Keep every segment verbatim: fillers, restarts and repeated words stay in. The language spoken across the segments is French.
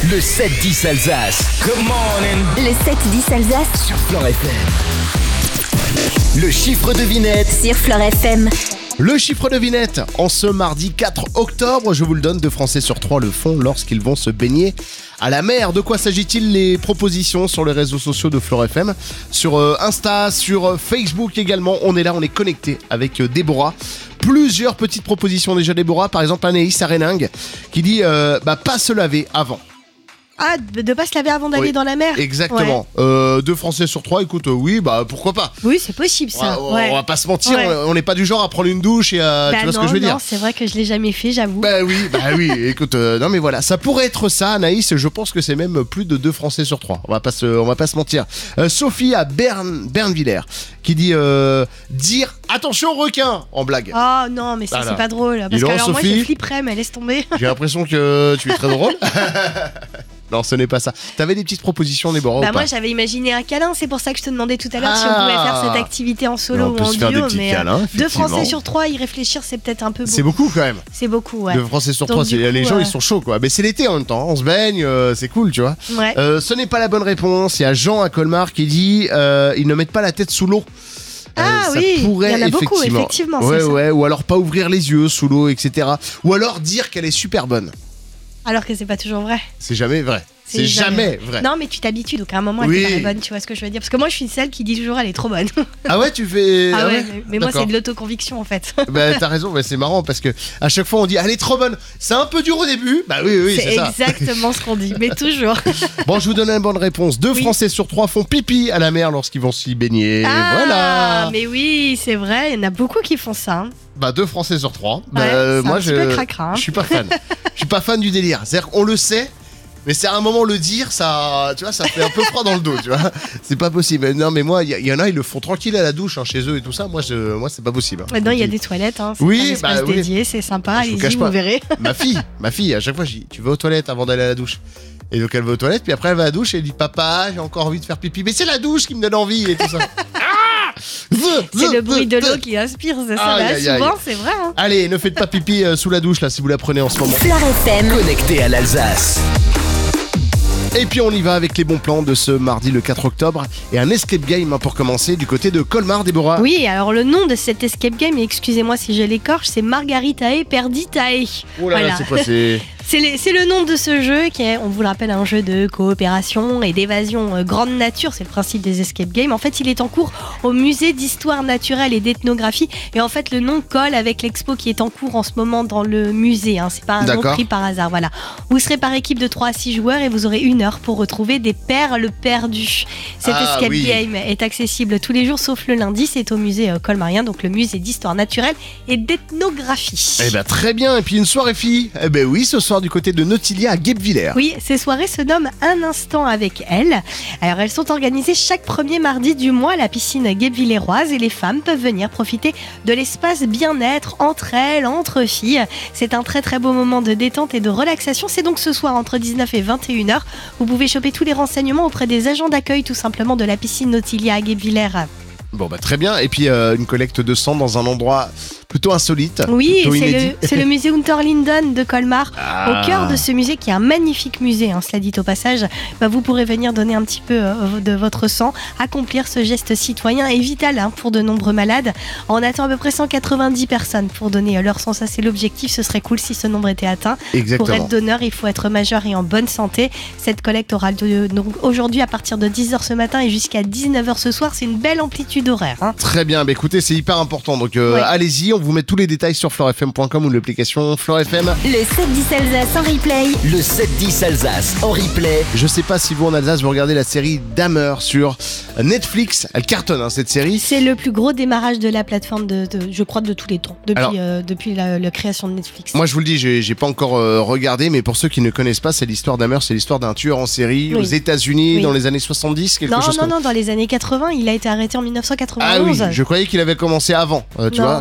Le sept dix Alsace. Good morning. Le sept dix Alsace Sur Fleure F M. Le chiffre devinette sur Fleure F M. Le chiffre devinette, en ce mardi quatre octobre, je vous le donne, deux Français sur trois le font lorsqu'ils vont se baigner à la mer. De quoi s'agit-il? Les propositions sur les réseaux sociaux de Fleure F M, sur euh, Insta, sur euh, Facebook également. On est là, on est connecté avec euh, Déborah. Plusieurs petites propositions déjà, Déborah. Par exemple, Anaïs Aréningue qui dit euh, bah, pas se laver avant. Ah, de ne pas se laver avant d'aller Oui, dans la mer. Exactement. Ouais. Euh, deux Français sur trois, écoute, euh, oui, bah pourquoi pas. Oui, c'est possible ça. On, ouais. on va pas se mentir, Ouais. on n'est pas du genre à prendre une douche et à. Bah tu vois non, ce que je veux non, dire? c'est vrai que je l'ai jamais fait, j'avoue. Bah oui, bah oui, écoute, euh, non mais voilà, ça pourrait être ça, Anaïs, je pense que c'est même plus de deux Français sur trois, on va pas se, on va pas se mentir. Euh, Sophie à Berne, Bernvillers, qui dit euh, dire attention requin, en blague. Oh non, mais ça Voilà. c'est pas drôle. Parce Dis que donc, alors moi Sophie. je flipperais, mais laisse tomber. J'ai l'impression que tu es très drôle. Non, ce n'est pas ça. T'avais des petites propositions, Déborah, Bah ou pas? moi j'avais imaginé un câlin, c'est pour ça que je te demandais tout à l'heure si on Ah. pouvait faire cette activité en solo On ou peut en se faire des duo, petits mais euh, câlins, deux effectivement. Français sur trois, y réfléchir c'est peut-être un peu beaucoup. C'est beaucoup quand même. C'est beaucoup, ouais. Deux Français sur Donc, trois, du c'est- coup, les gens euh, ils sont chauds quoi. Mais c'est l'été en même temps, on se baigne, euh, c'est cool, tu vois. Ouais. Euh, ce n'est pas la bonne réponse. Il y a Jean à Colmar qui dit euh, ils ne mettent pas la tête sous l'eau. Ah ça oui, pourrait, il y en a beaucoup, effectivement. effectivement, Ouais, c'est ça. ouais, ou alors pas ouvrir les yeux sous l'eau, et cetera. Ou alors dire qu'elle est super bonne. Alors que c'est pas toujours vrai. C'est jamais vrai. C'est jamais vrai. Non, mais tu t'habitues, donc à un moment, elle Oui. te paraît bonne, tu vois ce que je veux dire. Parce que moi, je suis celle qui dit toujours, elle est trop bonne. Ah ouais, tu fais. Ah ouais, mais, mais moi, D'accord. c'est de l'autoconviction, en fait. Bah t'as raison, mais c'est marrant parce que à chaque fois on dit elle est trop bonne. C'est un peu dur au début. Bah oui, oui, c'est, c'est ça. exactement ce qu'on dit, mais toujours. Bon, je vous donne la bonne réponse. Deux Oui. Français sur trois font pipi à la mer lorsqu'ils vont s'y baigner. Ah, Voilà. mais oui, c'est vrai, il y en a beaucoup qui font ça. hein. Bah deux Français sur trois. Bah, Ouais, euh, c'est moi un petit je. peu cracra, hein. Je suis pas fan. Je suis pas fan du délire. C'est-à-dire qu'on le sait. Mais c'est à un moment le dire, ça, tu vois, ça fait un peu froid dans le dos, tu vois. C'est pas possible. Non, mais moi, il y, y en a, ils le font tranquille à la douche, hein, chez eux et tout ça. Moi, je, moi, c'est pas possible. hein. Maintenant, il y a des toilettes, hein, c'est Oui, un espace bah oui. dédié, c'est sympa, Je vous allez-y, cache vous pas. verrez. Ma fille, ma fille, à chaque fois, je dis, tu vas aux toilettes avant d'aller à la douche. Et donc elle va aux toilettes, puis après elle va à la douche et elle dit, papa, j'ai encore envie de faire pipi. Mais c'est la douche qui me donne envie et tout ça. Ah C'est le bruit de l'eau qui inspire, c'est ça. Aïe, Là, aïe, aïe. souvent, c'est vrai. hein. Allez, ne faites pas pipi euh, sous la douche là si vous la prenez en ce moment. Fleure F M. Connecté à l'Alsace. Et puis on y va avec les bons plans de ce mardi le quatre octobre et un escape game hein, pour commencer du côté de Colmar, Déborah. Oui, alors le nom de cet escape game, et excusez-moi si je l'écorche, c'est Margaritae Perditae. Oh là là, Voilà. c'est quoi c'est... C'est les- c'est le nom de ce jeu qui est, on vous le rappelle, un jeu de coopération et d'évasion euh, grande nature. C'est le principe des escape games. En fait, il est en cours au musée d'histoire naturelle et d'ethnographie. Et en fait, le nom colle avec l'expo qui est en cours en ce moment dans le musée. Hein. C'est pas un nom D'accord. pris par hasard. Voilà. Vous serez par équipe de trois à six joueurs et vous aurez une heure pour retrouver des perles perdues. Cet Ah, escape oui. game est accessible tous les jours sauf le lundi. C'est au musée euh, colmarien, donc le musée d'histoire naturelle et d'ethnographie. Eh ben très bien, et puis une soirée fille. Eh ben oui, ce soir du côté de Nautilia à Guebwiller. Oui, ces soirées se nomment Un instant avec elle. Alors elles sont organisées chaque premier mardi du mois à la piscine guebwilleroise et les femmes peuvent venir profiter de l'espace bien-être entre elles, entre filles. C'est un très très beau moment de détente et de relaxation. C'est donc ce soir entre dix-neuf et vingt et une heures. Vous pouvez choper tous les renseignements auprès des agents d'accueil tout simplement de la piscine Nautilia à Guebwiller. Bon bah très bien, et puis euh, une collecte de sang dans un endroit plutôt insolite. Oui, plutôt c'est inédit. le, c'est le musée Unterlinden de Colmar. Ah. Au cœur de ce musée, qui est un magnifique musée, hein, cela dit au passage, bah, vous pourrez venir donner un petit peu euh, de votre sang, accomplir ce geste citoyen et vital hein, pour de nombreux malades. On attend à peu près cent quatre-vingt-dix personnes pour donner euh, leur sang, ça c'est l'objectif, ce serait cool si ce nombre était atteint. Exactement. Pour être donneur, il faut être majeur et en bonne santé. Cette collecte aura lieu donc aujourd'hui à partir de dix heures ce matin et jusqu'à dix-neuf heures ce soir, c'est une belle amplitude horaire. Hein. Très bien, bah écoutez, c'est hyper important, donc euh, Ouais. allez-y, on vous met tous les détails sur fleur f m point com ou l'application Fleur F M. Le sept dix Alsace en replay. Le sept dix Alsace en replay. Je sais pas si vous en Alsace vous regardez la série Dahmer sur Netflix, elle cartonne hein, cette série. C'est le plus gros démarrage de la plateforme, de, de- je crois, de tous les temps, depuis, Alors, euh, depuis la, la création de Netflix. Moi je vous le dis, j'ai, j'ai pas encore euh, regardé, mais pour ceux qui ne connaissent pas, c'est l'histoire Dahmer, c'est l'histoire d'un tueur en série Oui. aux États-Unis Oui. dans les années soixante-dix, quelque non, chose non, comme non, dans les années quatre-vingts, il a été arrêté en mille neuf cent Ah oui, quatre-vingt-onze. je croyais qu'il avait commencé avant, euh, tu Non. vois. En tout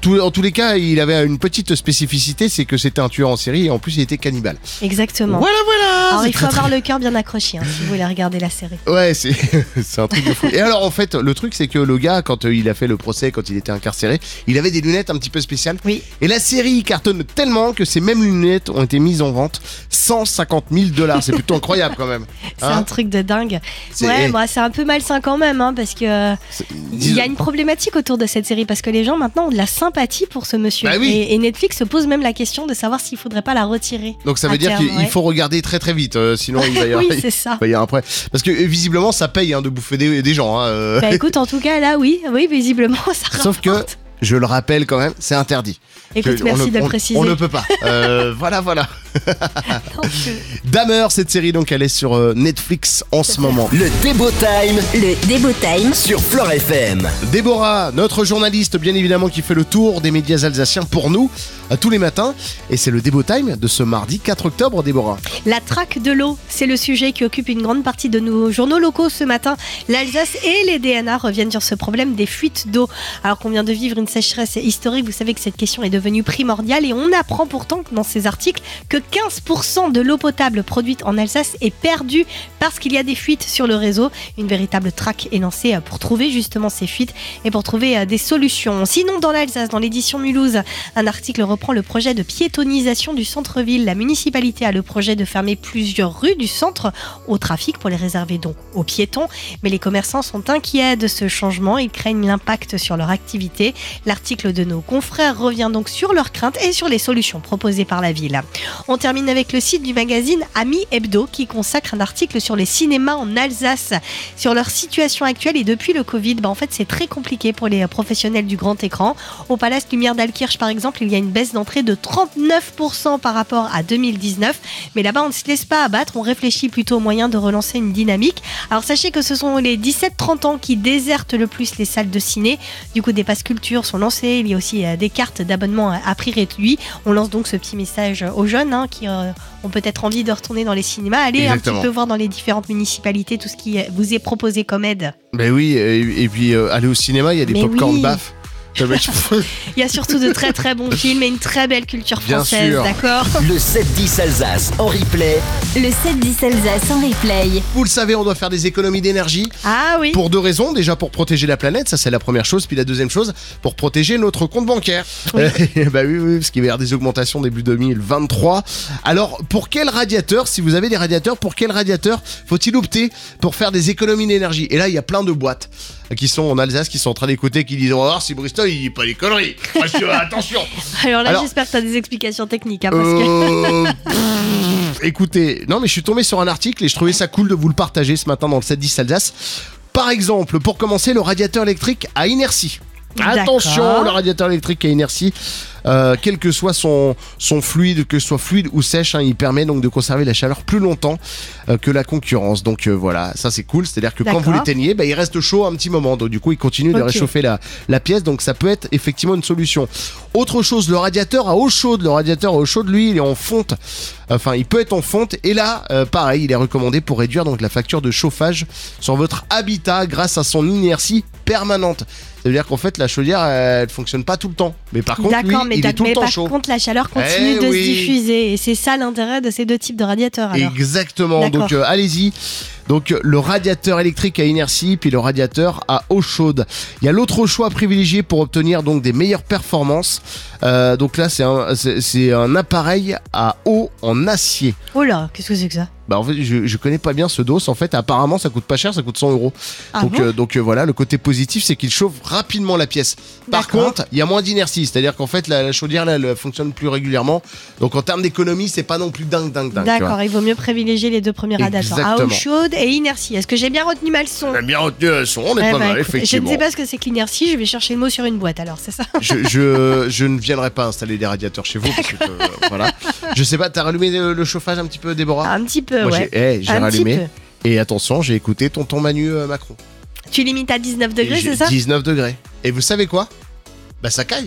tout, en tous les cas, il avait une petite spécificité, c'est que c'était un tueur en série et en plus il était cannibale. Exactement. Voilà, voilà. Alors c'est il faut très, avoir très... le cœur bien accroché hein, si vous voulez regarder la série. Ouais, c'est c'est un truc de fou. Et alors en fait, le truc c'est que le gars, quand il a fait le procès, quand il était incarcéré, il avait des lunettes un petit peu spéciales. Oui. Et la série cartonne tellement que ces mêmes lunettes ont été mises en vente cent cinquante mille dollars. C'est plutôt incroyable quand même. C'est Hein un truc de dingue. C'est- Ouais, bah, c'est un peu malsain quand même, hein, parce que euh, C'est- il y a une problématique autour de cette série, parce que les gens maintenant ont de la sympathie pour ce monsieur. Bah oui. et, et Netflix se pose même la question de savoir s'il faudrait pas la retirer. Donc ça à veut dire terme, qu'il ouais. faut regarder très très vite, euh, sinon il va y avoir. Oui, c'est ça. il va y avoir après. Parce que euh, visiblement ça paye hein, de bouffer des, des gens. Hein, euh. Bah écoute, en tout cas là, oui, oui, visiblement ça Sauf que, rapporte. je le rappelle quand même, c'est interdit. Écoute, Que- merci on ne- de le on- préciser. On ne peut pas. Euh, voilà, voilà. Non, je- Dahmer, cette série, donc elle est sur euh, Netflix en ce moment. Le Débo Time Le Débo Time sur Flirt F M. Déborah, notre journaliste, bien évidemment, qui fait le tour des médias alsaciens pour nous, euh, tous les matins. Et c'est le Débo Time de ce mardi quatre octobre, Déborah. La traque de l'eau, c'est le sujet qui occupe une grande partie de nos journaux locaux ce matin. L'Alsace et les D N A reviennent sur ce problème des fuites d'eau. Alors qu'on vient de vivre une sécheresse historique, vous savez que cette question est devenue primordiale et on apprend pourtant dans ces articles que quinze pour cent de l'eau potable produite en Alsace est perdue parce qu'il y a des fuites sur le réseau. Une véritable traque est lancée pour trouver justement ces fuites et pour trouver des solutions. Sinon, dans l'Alsace, dans l'édition Mulhouse, un article reprend le projet de piétonisation du centre-ville. La municipalité a le projet de fermer plusieurs rues du centre au trafic pour les réserver donc aux piétons. Mais les commerçants sont inquiets de ce changement. Ils craignent l'impact sur leur activité. L'article de nos confrères revient donc sur leurs craintes et sur les solutions proposées par la ville. On termine avec le site du magazine Ami Hebdo qui consacre un article sur les cinémas en Alsace, sur leur situation actuelle et depuis le Covid. Bah en fait, c'est très compliqué pour les professionnels du grand écran. Au Palace Lumière d'Alkirch, par exemple, il y a une baisse d'entrée de trente-neuf pour cent par rapport à deux mille dix-neuf. Mais là-bas, on ne se laisse pas abattre. On réfléchit plutôt aux moyens de relancer une dynamique. Alors sachez que ce sont les dix-sept trente ans qui désertent le plus les salles de ciné. Du coup, des passes culture sont lancées. Il y a aussi euh, des cartes d'abonnement à prix réduit. On lance donc ce petit message aux jeunes hein, qui euh, ont peut-être envie de retourner dans les cinémas. Allez Exactement. un petit peu voir dans les différentes municipalités tout ce qui vous est proposé comme aide. Ben oui, et, et puis euh, aller au cinéma, il y a des Mais pop-corn oui. baff. Le mec- Il y a surtout de très très bons films et une très belle culture Bien française, sûr. d'accord? Le sept dix Alsace en replay. Le sept dix Alsace en replay. Vous le savez, on doit faire des économies d'énergie. Ah oui. Pour deux raisons. Déjà pour protéger la planète, ça c'est la première chose. Puis la deuxième chose, pour protéger notre compte bancaire. Oui. Euh, bah oui, oui, parce qu'il va y avoir des augmentations début deux mille vingt-trois. Alors pour quel radiateur, si vous avez des radiateurs, pour quel radiateur faut-il opter pour faire des économies d'énergie? Et là, il y a plein de boîtes qui sont en Alsace, qui sont en train d'écouter, qui disent on va voir si Bristol il dit pas des conneries. Attention, attention. Alors là, Alors- j'espère que tu as des explications techniques. Hein, parce que... Euh, pff, écoutez, non mais je suis tombé sur un article et je trouvais ça cool de vous le partager ce matin dans le sept dix Alsace. Par exemple, pour commencer, le radiateur électrique à inertie. Attention, D'accord. le radiateur électrique à inertie, euh, quel que soit son, son fluide, que ce soit fluide ou sèche, hein, il permet donc de conserver la chaleur plus longtemps euh, que la concurrence. Donc euh, voilà, ça c'est cool, c'est-à-dire que quand D'accord. vous l'éteignez, bah, il reste chaud un petit moment, donc du coup il continue de Ok. réchauffer la, la pièce, donc ça peut être effectivement une solution. Autre chose, le radiateur à eau chaude, le radiateur à eau chaude, lui, il est en fonte, enfin il peut être en fonte, et là, euh, pareil, il est recommandé pour réduire donc la facture de chauffage sur votre habitat grâce à son inertie permanente. Ça veut dire qu'en fait la chaudière elle fonctionne pas tout le temps, mais par contre lui D'accord, mais, il t'as- est tout mais le temps par chaud. contre, la chaleur continue Eh de oui. se diffuser. Et c'est ça l'intérêt de ces deux types de radiateurs. Alors. Exactement, D'accord. donc euh, allez-y. Donc euh, le radiateur électrique à inertie puis le radiateur à eau chaude. Il y a l'autre choix privilégié pour obtenir donc des meilleures performances. Euh, donc là c'est un, c'est, c'est un appareil à eau en acier. Oh là, qu'est-ce que c'est que ça? Bah en fait je, je connais pas bien ce dos. En fait apparemment ça coûte pas cher, ça coûte cent euros. Ah donc bon euh, donc euh, voilà, le côté positif c'est qu'il chauffe rapidement la pièce. Par D'accord. contre il y a moins d'inertie, c'est-à-dire qu'en fait la, la chaudière là, elle fonctionne plus régulièrement. Donc en termes d'économie c'est pas non plus dingue dingue dingue. tu vois. D'accord, il vaut mieux privilégier les deux premiers radiateurs. À eau Exactement. chaude et inertie. Est-ce que j'ai bien retenu ma leçon? On a bien retenu la leçon, on est Eh pas ben, mal écoute, je ne effectivement. sais pas ce que c'est que l'inertie, je vais chercher le mot sur une boîte alors, c'est ça? je, je, je ne viendrai pas installer des radiateurs chez vous parce que euh, voilà. Je sais pas, t'as rallumé le, le chauffage un petit peu, Déborah? Un petit peu, Moi ouais. j'ai, eh, j'ai Un rallumé. petit peu. Et attention, j'ai écouté tonton Manu euh, Macron. Tu limites à dix-neuf degrés, Et j'ai c'est ça? dix-neuf degrés. Et vous savez quoi? Bah ça caille.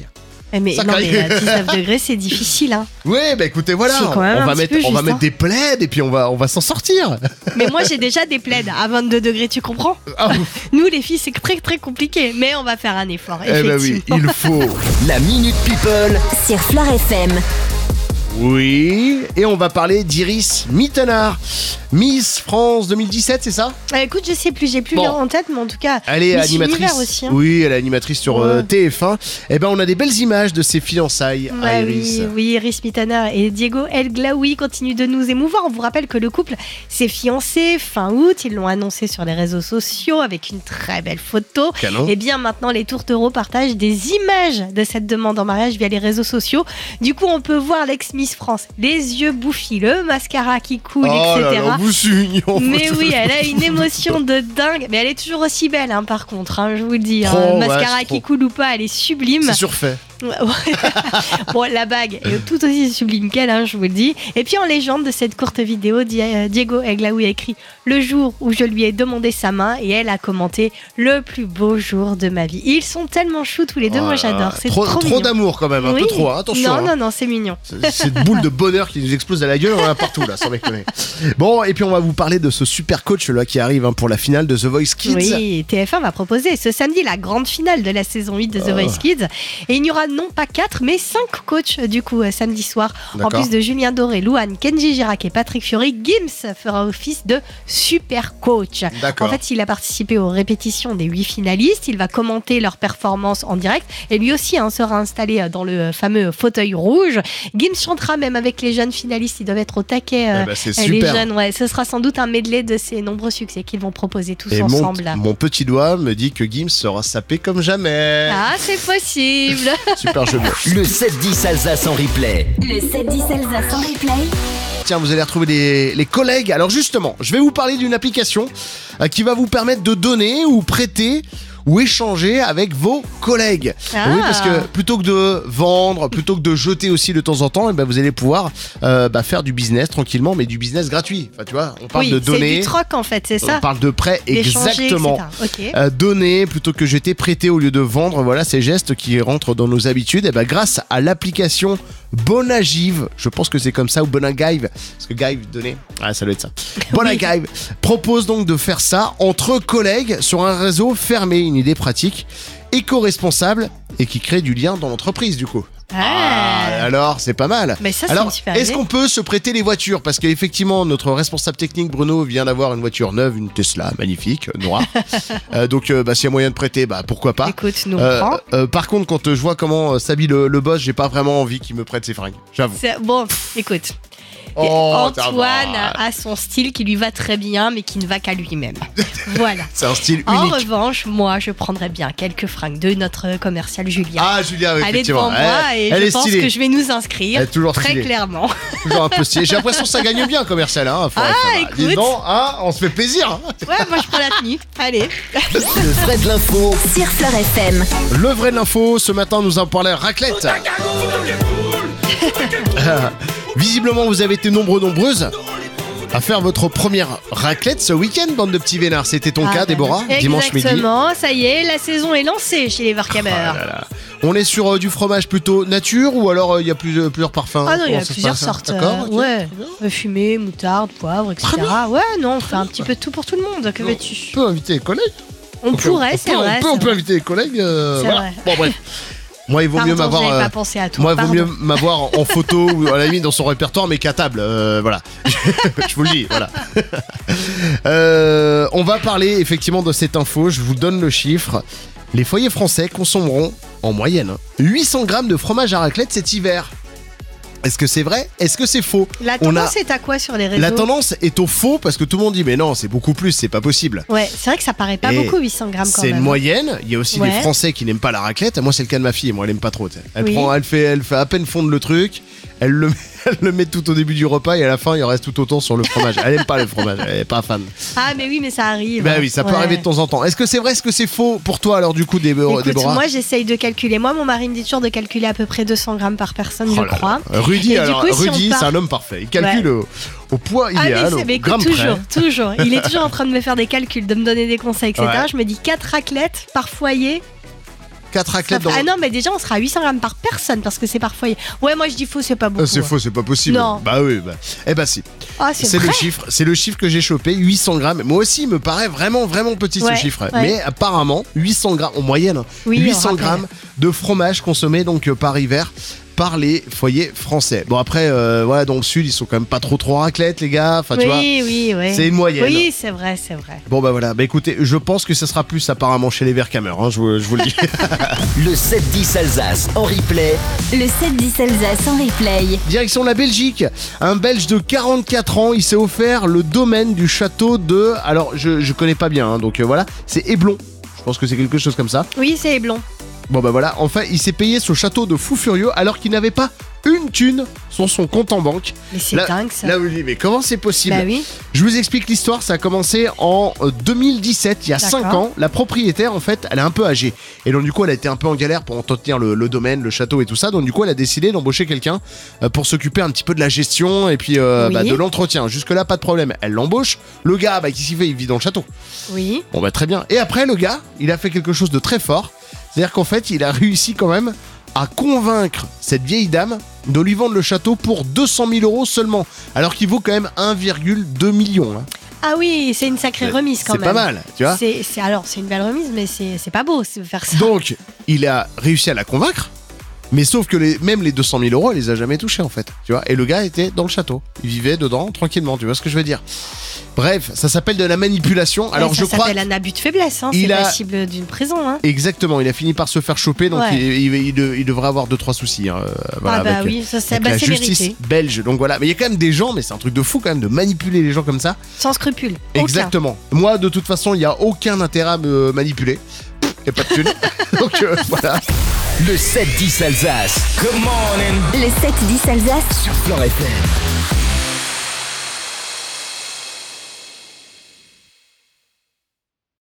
Eh mais, Ça non, craque. mais à dix-neuf degrés, c'est difficile. Hein. Ouais, bah écoutez, voilà, C'est on, quand même on un va petit mettre, peu on va juste, mettre hein. des plaids et puis on va, on va s'en sortir. Mais moi, j'ai déjà des plaids à vingt-deux degrés, tu comprends? Ah, Nous, les filles, c'est très très compliqué, mais on va faire un effort. eh ben oui, Effectivement. il faut. La Minute People. Sur Fleur F M. Oui, et on va parler d'Iris Mittenard, Miss France deux mille dix-sept, c'est ça? Euh, écoute, je sais plus, j'ai plus Bon. l'heure en tête, mais en tout cas, Elle est Miss animatrice. Univers aussi. Hein. Oui, elle est animatrice sur euh, Ouais. T F un. Eh ben, on a des belles images de ses fiançailles à Ouais, Iris. oui, oui, Iris Mittenard et Diego El Glaoui continuent de nous émouvoir. On vous rappelle que le couple s'est fiancé fin août. Ils l'ont annoncé sur les réseaux sociaux avec une très belle photo. Canon. Et bien maintenant, les tourtereaux partagent des images de cette demande en mariage via les réseaux sociaux. Du coup, on peut voir l'ex-Miss France, les yeux bouffis, le mascara qui coule, Oh et là cetera. là, vous c'est mignon. Mais oui, elle a une émotion de dingue. Mais elle est toujours aussi belle, hein, par contre, hein, je vous le dis. hein. Trop, ouais, Mascara c'est qui trop. coule ou pas, elle est sublime. C'est surfait. Ouais, ouais. Bon, la bague est tout aussi sublime qu'elle, hein, je vous le dis. Et puis en légende de cette courte vidéo, Di- euh, Diego El Glaoui a écrit « Le jour où je lui ai demandé sa main » et elle a commenté « Le plus beau jour de ma vie ». Ils sont tellement choux tous les deux, Oh moi là là. j'adore. C'est trop, trop, trop mignon. d'amour quand même, un Oui. peu trop, hein, attention. Non, hein. non, non, c'est mignon. C'est- Cette boule de bonheur qui nous explose à la gueule, on en a partout là, sans déconner. Bon, et puis on va vous parler de ce super coach là qui arrive hein, pour la finale de The Voice Kids. Oui, T F un va proposer ce samedi la grande finale de la saison huit de The Oh. Voice Kids. Et il n'y aura non pas quatre, mais cinq coachs du coup euh, samedi soir. En D'accord. plus de Julien Doré, Louane, Kenji Girac et Patrick Fiori, Gims fera office de super coach. D'accord. En fait, il a participé aux répétitions des huit finalistes. Il va commenter leurs performances en direct. Et lui aussi hein, sera installé euh, dans le fameux fauteuil rouge. Gims chantera même avec les jeunes finalistes. Ils doivent être au taquet. euh, Eh ben, c'est les super. jeunes, ouais. Ce sera sans doute un medley de ces nombreux succès qu'ils vont proposer tous Et mon, ensemble. là. mon petit doigt me dit que Gims sera sapé comme jamais. Ah, c'est possible. Super jeu de mots. Le sept dix Alsace en replay. Le sept dix Alsace en replay. Tiens, vous allez retrouver les, les collègues. Alors justement, je vais vous parler d'une application euh, qui va vous permettre de donner ou prêter ou échanger avec vos collègues. Ah. Oui, parce que plutôt que de vendre, plutôt que de jeter aussi de temps en temps, eh ben, vous allez pouvoir euh, bah, faire du business tranquillement, mais du business gratuit. Enfin, tu vois, on parle Oui, de c'est donner, du troc en fait, c'est ça. on parle de prêt, D'échanger, exactement. et cetera. Ok. Euh, donner plutôt que jeter, prêter au lieu de vendre, voilà ces gestes qui rentrent dans nos habitudes. Et ben grâce à l'application Bonagive, je pense que c'est comme ça, ou Bonagive, parce que Give, donner, ah ça doit être ça. Bonagive propose donc de faire ça entre collègues sur un réseau fermé, une idée pratique, éco-responsable et qui crée du lien dans l'entreprise du coup. Ah. alors c'est pas mal. Mais ça, c'est Alors, une super est-ce idée. qu'on peut se prêter les voitures? Parce qu'effectivement, notre responsable technique Bruno vient d'avoir une voiture neuve, une Tesla magnifique, noire. Euh, donc, euh, bah, s'il y a moyen de prêter, bah pourquoi pas. Écoute, nous on Euh, prend. euh, par contre, quand euh, je vois comment euh, s'habille le, le boss, j'ai pas vraiment envie qu'il me prête ses fringues. J'avoue. C'est- Bon, écoute. Oh, Antoine ça va. a son style qui lui va très bien, mais qui ne va qu'à lui-même. Voilà. C'est un style En unique. revanche, moi, je prendrais bien quelques fringues de notre commercial Julien. Ah, Julia, oui, Elle est effectivement. devant moi elle, et elle je est pense stylée. que je vais nous inscrire Elle est toujours très stylée. clairement. Toujours un peu stylée. J'ai l'impression que ça gagne bien commercial. Hein, faut- Ah, faut- écoute. Dis donc, hein, on se fait plaisir. hein. Ouais, moi je prends la tenue. Allez. Le vrai de l'info. Sur Fleur F M. Le vrai de l'info, ce matin nous en parlait raclette. Visiblement, vous avez été nombreux, nombreuses à faire votre première raclette ce week-end, bande de petits vénards. C'était ton Ah, cas, bah, Déborah, dimanche midi. Exactement, ça y est, la saison est lancée chez les Vercameurs. Ah là là. On est sur euh, du fromage plutôt nature ou alors il y a plus, euh, plusieurs parfums? Ah non, il y Comment a ça se plusieurs passe, hein sortes. D'accord, euh, ok. Ouais, Euh, fumée, moutarde, poivre, et cetera. Ouais, non, on fait un petit peu de tout pour tout le monde. Que Non, veux-tu? On peut inviter les collègues. On peut- pourrait, on c'est peut- vrai. On peut, c'est on peut vrai. inviter les collègues. euh, C'est voilà. vrai. Bon, bref. Moi, il vaut mieux Pardon, m'avoir. j'avais euh, pas pensé à toi. Moi, il vaut pardon. mieux m'avoir en photo ou à la limite dans son répertoire, mais qu'à table. euh, voilà. Je vous le dis, voilà. Euh, on va parler effectivement de cette info. Je vous donne le chiffre. Les foyers français consommeront en moyenne huit cents grammes de fromage à raclette cet hiver. Est-ce que c'est vrai? Est-ce que c'est faux? La On a- tendance est à quoi sur les réseaux? La tendance est au faux parce que tout le monde dit mais non, c'est beaucoup plus, c'est pas possible. Ouais, c'est vrai que ça paraît pas Et beaucoup, huit cents grammes quand C'est même. une moyenne. Il y a aussi Ouais. des Français qui n'aiment pas la raclette. Moi, c'est le cas de ma fille. Moi, elle aime pas trop. tu sais. Elle Oui. prend, elle fait, elle fait à peine fondre le truc. Elle le, met, elle le met tout au début du repas et à la fin, il en reste tout autant sur le fromage. Elle aime pas le fromage. Elle est pas fan. Ah, mais oui, mais ça arrive. Bah oui, ça peut Ouais. arriver de temps en temps. Est-ce que c'est vrai? Est-ce que c'est faux pour toi alors du coup, Dé- Écoute, Déborah? moi j'essaye de calculer. Moi, mon mari me dit toujours de calculer à peu près deux cents grammes par personne, Oh je là là. crois. Rudy, Et du alors coup, si Rudy, on part- c'est un homme parfait. Il calcule au, au poids Ah, mais idéal, c'est- au mais écoute, gramme toujours, près. toujours. Il est toujours en train de me faire des calculs, de me donner des conseils, et cetera. Ouais. Je me dis quatre raclettes par foyer. quatre raclettes Ça dans... fait- Ah non, mais déjà, on sera à huit cents grammes par personne parce que c'est parfois. Ouais, moi je dis faux, c'est pas beaucoup. Ah, c'est ouais. faux, c'est pas possible. Non. Bah oui, bah. Eh bah si. Ah, c'est C'est vrai. le chiffre, c'est le chiffre que j'ai chopé, huit cents grammes. Moi aussi, il me paraît vraiment, vraiment petit Ouais, ce chiffre. ouais. Mais apparemment, huit cents grammes en moyenne, hein, Oui, on huit cents rappelle. grammes de fromage consommé donc euh, par hiver par les foyers français. Bon après, euh, voilà, dans le sud, ils sont quand même pas trop trop raclettes, les gars. Enfin, tu vois. Oui, oui, oui. c'est une moyenne. Oui, c'est vrai, c'est vrai. Bon bah voilà, bah écoutez, je pense que ça sera plus apparemment chez les Verkamers, hein, je, vous- je vous le dis. Le sept dix Alsace en replay. Le sept dix Alsace en replay. Direction la Belgique, un Belge de quarante-quatre ans, il s'est offert le domaine du château de... Alors je, je connais pas bien, hein, donc euh, voilà, c'est Éblon. Je pense que c'est quelque chose comme ça. Oui, c'est blond. Bon bah voilà, en fait il s'est payé ce château de fou furieux alors qu'il n'avait pas une thune sur son compte en banque. Mais c'est Là- dingue ça. Là vous dites mais comment c'est possible? Bah oui. Je vous explique l'histoire, ça a commencé en euh, deux mille dix-sept, il y a D'accord. cinq ans. La propriétaire en fait, elle est un peu âgée. Et donc du coup elle a été un peu en galère pour entretenir le, le domaine, le château et tout ça. Donc du coup elle a décidé d'embaucher quelqu'un euh, pour s'occuper un petit peu de la gestion et puis euh, Oui. bah, de l'entretien. Jusque là pas de problème, elle l'embauche. Le gars, bah, qu'est-ce qu'il fait? Il vit dans le château. Oui. Bon bah très bien. Et après le gars, il a fait quelque chose de très fort. C'est-à-dire qu'en fait il a réussi quand même à convaincre cette vieille dame de lui vendre le château pour deux cent mille euros seulement. Alors qu'il vaut quand même un virgule deux million. Hein. Ah oui, c'est une sacrée remise quand C'est même. pas mal, tu vois. C'est, c'est- alors, c'est une belle remise, mais c'est, c'est pas beau de faire ça. Donc, il a réussi à la convaincre, mais sauf que les, même les deux cent mille euros, elle les a jamais touchés en fait. Tu vois. Et le gars était dans le château. Il vivait dedans tranquillement, tu vois ce que je veux dire. Bref, ça s'appelle de la manipulation. Alors Ouais, je ça crois. s'appelle un abus de faiblesse, hein. Il C'est a- passible d'une prison. Hein. Exactement, il a fini par se faire choper, donc Ouais. il, il- il de- il devrait avoir deux trois soucis. Hein, euh, voilà, ah bah avec, oui, ça, c'est, avec bah, la c'est justice mérité. belge. Donc voilà, mais il y a quand même des gens, mais c'est un truc de fou quand même de manipuler les gens comme ça. Sans scrupule. Aucun. Exactement. Moi, de toute façon, il n'y a aucun intérêt à me manipuler. Il n'y a pas de thune. Donc euh, voilà. Le sept dix Alsace. Good morning. Le sept dix Alsace Sur Fort F M.